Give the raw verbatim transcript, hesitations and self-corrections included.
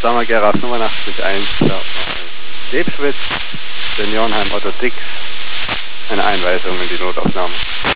Sommer Gera fünfundachtzig eins, Lebschwitz, Seniorenheim Otto Dix, eine Einweisung in die Notaufnahme.